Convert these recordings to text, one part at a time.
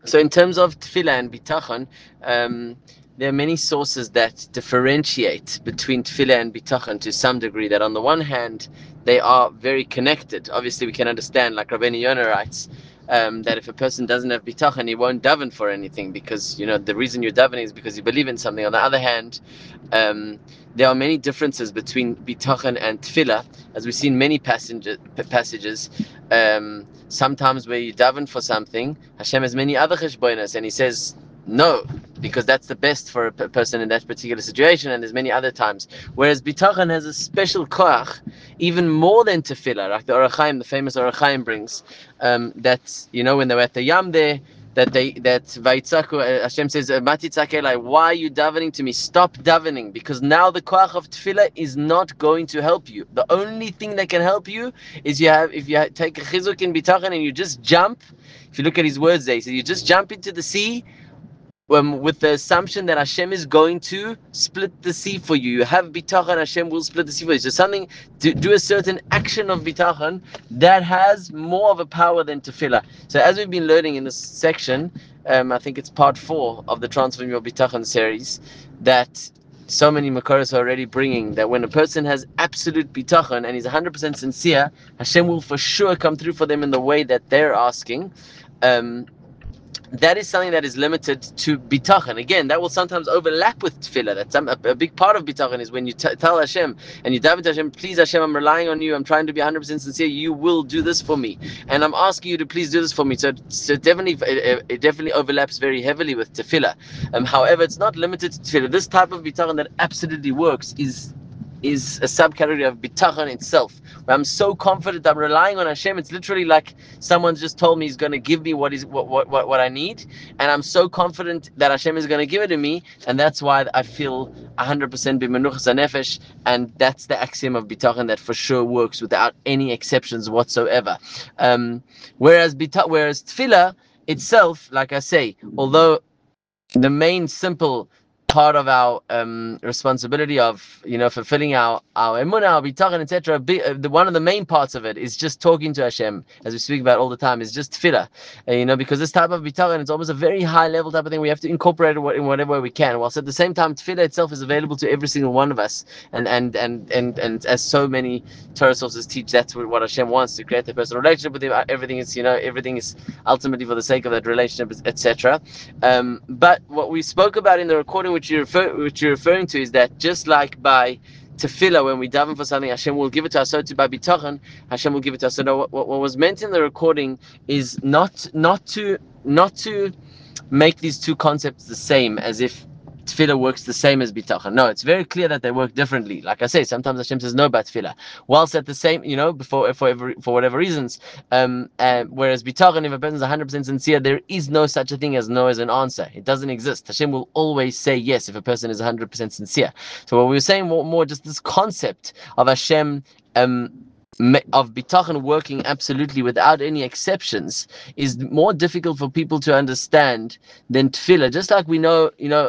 So in terms of tefillah and bitachon, there are many sources that differentiate between tefillah and bitachon to some degree. That on the one hand, they are very connected. Obviously, we can understand, like Rabbeinu Yonah writes, that if a person doesn't have bitachon, he won't daven for anything, because the reason you're davening is because you believe in something. On the other hand, um, there are many differences between bitachon and tefillah, as we see in many passages. Sometimes where you daven for something, Hashem has many other cheshbonos, and He says no, because that's the best for a person in that particular situation. And there's many other times. Whereas bitachon has a special koach, even more than tefillah, like the Orach Chaim, the famous Orach Chaim brings. That when they were at the Yam there, that Vaitzaku, Hashem says, Mati Tzakeh, why are you davening to me? Stop davening, because now the koach of tefillah is not going to help you. The only thing that can help you is if you take a chizuk in bitachon and you just jump. If you look at his words there, he says you just jump into the sea, with the assumption that Hashem is going to split the sea for you. You have bitachon, Hashem will split the sea for you. So something to do a certain action of bitachon that has more of a power than tefillah. So as we've been learning in this section, I think it's part 4 of the Transform Your Bitachon series, that so many Makoros are already bringing, that when a person has absolute bitachon and he's 100% sincere, Hashem will for sure come through for them in the way that they're asking. That is something that is limited to bitachon. Again, that will sometimes overlap with tefillah. That's a big part of bitachon is when you tell Hashem and you daven to Hashem, please Hashem, I'm relying on you. I'm trying to be 100% sincere. You will do this for me, and I'm asking you to please do this for me. So definitely, it definitely overlaps very heavily with tefillah. However, it's not limited to tefillah. This type of bitachon that absolutely works is a subcategory of bitachon itself, where I'm so confident, I'm relying on Hashem. It's literally like someone's just told me He's going to give me what I need, and I'm so confident that Hashem is going to give it to me, and that's why I feel 100% b'menuchas hanefesh, and that's the axiom of bitachon that for sure works without any exceptions whatsoever. Whereas tefillah itself, like I say, although the main simple part of our responsibility of fulfilling our emunah, our bitachon, etc. One of the main parts of it is just talking to Hashem, as we speak about all the time, is just tefillah. Because this type of bitachon, it's almost a very high level type of thing. We have to incorporate it in whatever way we can. Whilst at the same time, tefillah itself is available to every single one of us, and as so many Torah sources teach, that's what Hashem wants, to create a personal relationship with Him. Everything is ultimately for the sake of that relationship, etc. But what we spoke about in the recording, which you're referring to, is that just like by tefillah, when we daven for something, Hashem will give it to us. So too by bitachon, Hashem will give it to us. So now, what was meant in the recording is not to make these two concepts the same, as if tefillah works the same as bitachon. No, it's very clear that they work differently. Like I say, sometimes Hashem says no about tefillah, whilst at the same, for whatever reasons. Whereas bitachon, if a person is 100% sincere, there is no such a thing as no as an answer. It doesn't exist. Hashem will always say yes if a person is 100% sincere. So what we were saying more just this concept of Hashem. Of bitachon working absolutely without any exceptions is more difficult for people to understand than tefillah. Just like we know,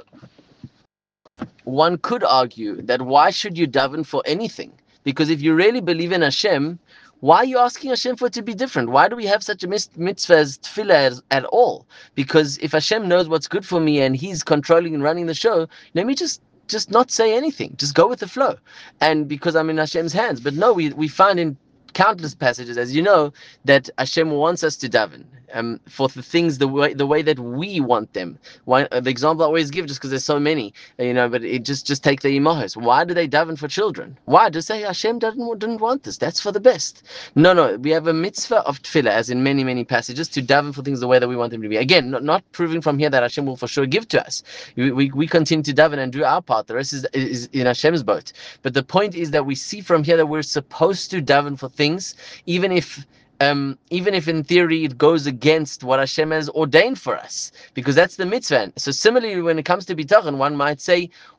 one could argue that why should you daven for anything? Because if you really believe in Hashem, why are you asking Hashem for it to be different? Why do we have such a mitzvah as tefillah at all? Because if Hashem knows what's good for me and He's controlling and running the show, let me just not say anything. Just go with the flow. And because I'm in Hashem's hands. But no, we find in countless passages, as you know, that Hashem wants us to daven for the things the way that we want them. The example I always give, just because there's so many, but it just take the imahos. Why do they daven for children? Why? Just say Hashem didn't want this. That's for the best. No. We have a mitzvah of tefillah, as in many passages, to daven for things the way that we want them to be. Again, not proving from here that Hashem will for sure give to us. We continue to daven and do our part. The rest is in Hashem's boat. But the point is that we see from here that we're supposed to daven for things, even if in theory it goes against what Hashem has ordained for us, because that's the mitzvah. So similarly, when it comes to bitachon, one might say,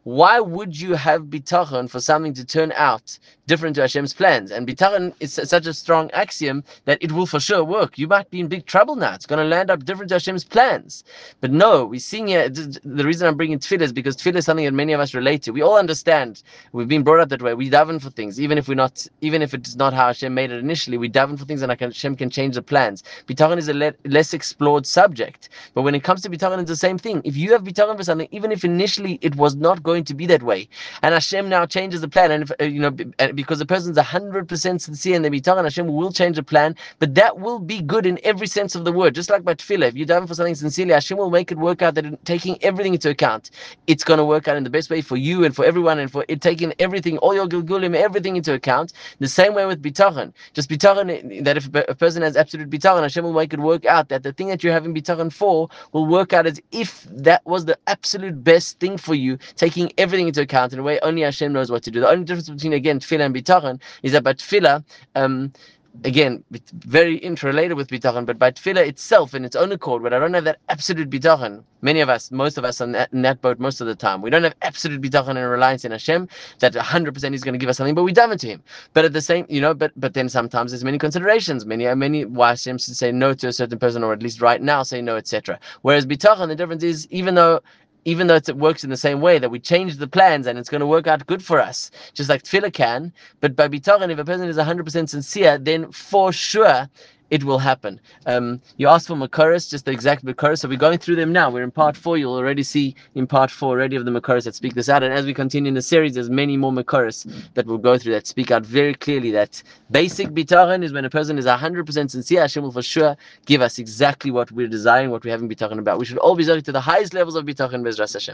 why would you have bitachon for something to turn out different to Hashem's plans? And bitachon is such a strong axiom that it will for sure work. You might be in big trouble now. It's going to land up different to Hashem's plans. But no, we're seeing here, the reason I'm bringing tefillah is because tefillah is something that many of us relate to. We all understand. We've been brought up that way. We daven for things, even if it is not how Hashem made it initially. We daven for things, and Hashem can change the plans. Bitachon is a less explored subject. But when it comes to bitachon, it's the same thing. If you have bitachon for something, even if initially it was not going to be that way, and Hashem now changes the plan, and if, because the person's 100% sincere in their bitachon, Hashem will change the plan, but that will be good in every sense of the word. Just like by tefillah, if you daven for something sincerely, Hashem will make it work out, that taking everything into account, it's going to work out in the best way for you and for everyone, and for it taking everything, all your gilgulim, everything into account. The same way with bitachon. Just bitachon, that if a person has absolute bitachon, Hashem will make it work out that the thing that you're having bitachon for will work out as if that was the absolute best thing for you, taking everything into account in a way only Hashem knows what to do. The only difference between, again, tefillah and bitachon is that by tefillah, again, very interrelated with bitachon, but by tefillah itself in its own accord, when I don't have that absolute bitachon, many of us, most of us in that boat most of the time, we don't have absolute bitachon and reliance in Hashem, that 100% He's going to give us something, but we daven to Him. But at the same, but then sometimes there's many considerations, many why Hashem should say no to a certain person, or at least right now say no, etc. Whereas bitachon, the difference is, even though it works in the same way, that we change the plans and it's going to work out good for us, just like tefillah can. But by bitachon, if a person is 100% sincere, then for sure it will happen. You asked for Makoros, just the exact Makoros. So we're going through them now. We're in part 4. You'll already see in part 4 already of the Makoros that speak this out. And as we continue in the series, there's many more Makoros that we'll go through that speak out very clearly that basic bitachon is when a person is 100% sincere, Hashem will for sure give us exactly what we're desiring, what we're having bitachon about. We should all be to the highest levels of bitachon, Bezras Hashem.